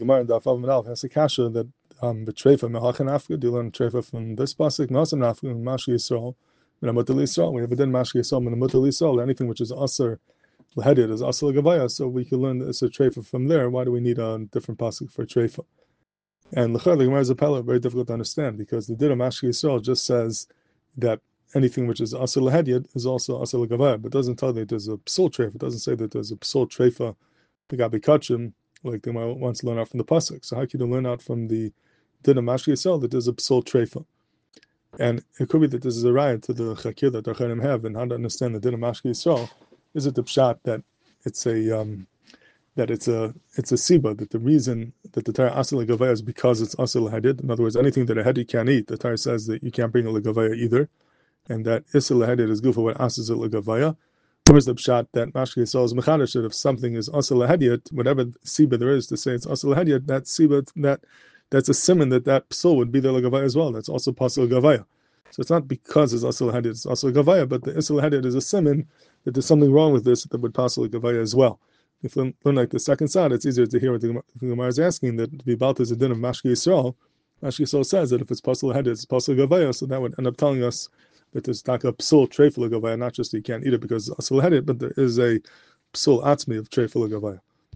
Gemara in Daf Vav Amud Aleph has a kasha that the treifa mehachin afka. Do you learn treifa from this pasuk? Masam afka mashki Yisrael, minamutal Yisrael. We have a din mashki Yisrael, minamutal Yisrael. Anything which is aser l'hedid is aser l'gavaya. So we can learn it's a treifa from there. Why do we need a different pasuk for treifa? And l'char the Gemara is a pella, very difficult to understand because the din of mashki Yisrael just says that anything which is aser l'hedid is also aser l'gavaya, but doesn't tell that there's a psul treifa. It doesn't say that there's a psul treifa begabi kachim, like the Gemara wants to learn out from the pasuk. So how can you learn out from the din of mashki Yisrael that there's a psul treifa? And it could be that this is a riot to the chakir that Acharim have, and how to understand the din of mashki Yisrael. Is it the pshat that it's a siba, that the reason that the Torah asel l'gavaya is because it's asel l'hadid? In other words, anything that a hedi can't eat, the Torah says that you can't bring a l'gavaya either, and that isel l'hadid is good for what asel l'gavaya. Where's the pshat that mashki Yisrael is mechadash, that if something is asel l'hadid, whatever siba there is to say it's asel l'hadid, that siba, that's a simon that psul would be the l'gavaya as well. That's also pasul l'gavaya. So it's not because it's asel l'hadid, it's asel l'gavaya, but the isel l'hadid is a simon that there's something wrong with this that would pasul l'gavaya as well. If you learn like the second side, it's easier to hear what the Gemara is asking, that to be about is a din of mashki Yisrael. Mashki Yisrael says that if it's pasul l'hadid, it's pasul l'gavaya, so that would end up telling us that there's taka psul treif l'gavaya, not just that you can't eat it because it's asel l'hadid, but there is a psul atzmi of treif l'gavaya.